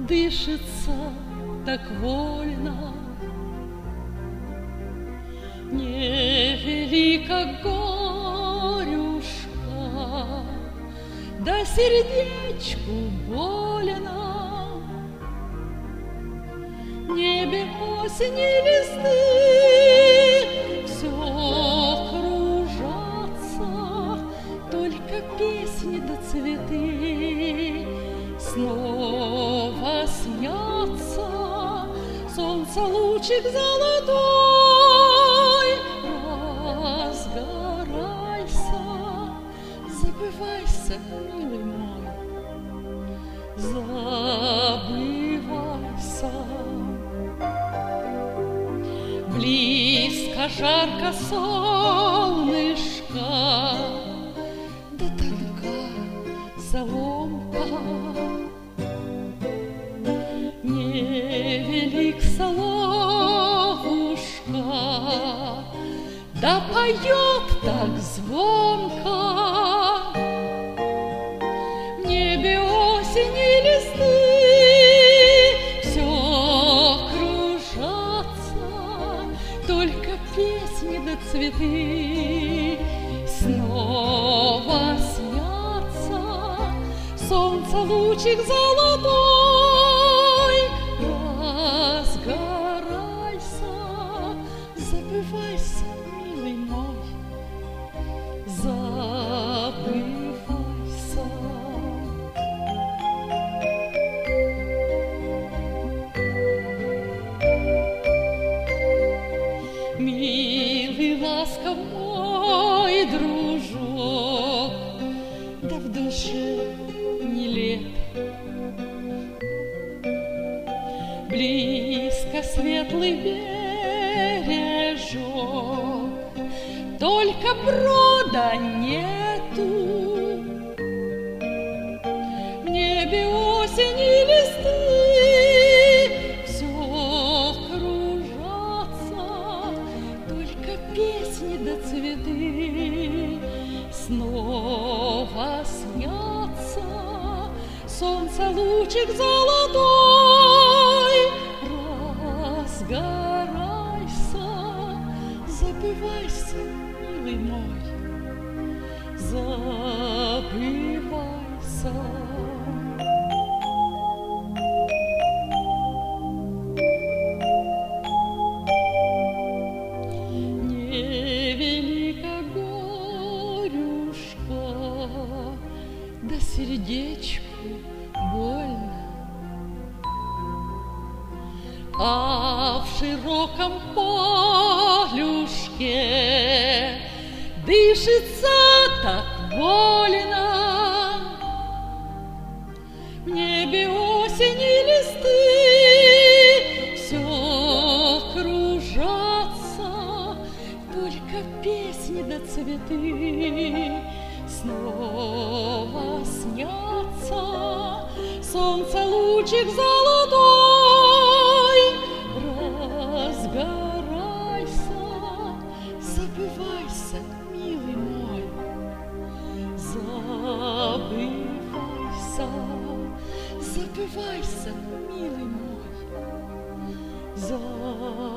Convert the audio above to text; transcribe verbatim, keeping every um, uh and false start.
дышится так вольно. Невелико горюшка, да сердечку больно. В небе осени листы все кружатся, только песни да цветы снова снятся. Солнце лучик золотой, разгорайся, забывайся, милый мой, забывайся. Близко, жарко солнышко, да тонка соломка. Невелик соловушка, да поет так звонко. В небе осени листы все кружатся, только песни да цветы снова снятся. Солнце лучик золотой, разгорайся, забывайся, милый мой, забывайся. Милый, ласков мой дружок, да в душе не лето. Близко светлый бережок, только брода нету. В небе осени листы все кружатся, только песни да цветы снова снятся. Солнце лучик золотой, разгорайся, забывайся, милый мой, забывайся. Невелика горюшка, да сердечку больно. А в широком полюшке дышится так вольно. В небе осени листы все кружатся, только песни да цветы снова снятся. Солнце лучик золотой, разгорайся, забывайся, милый мой, забывайся, забывайся, милый мой, забывайся.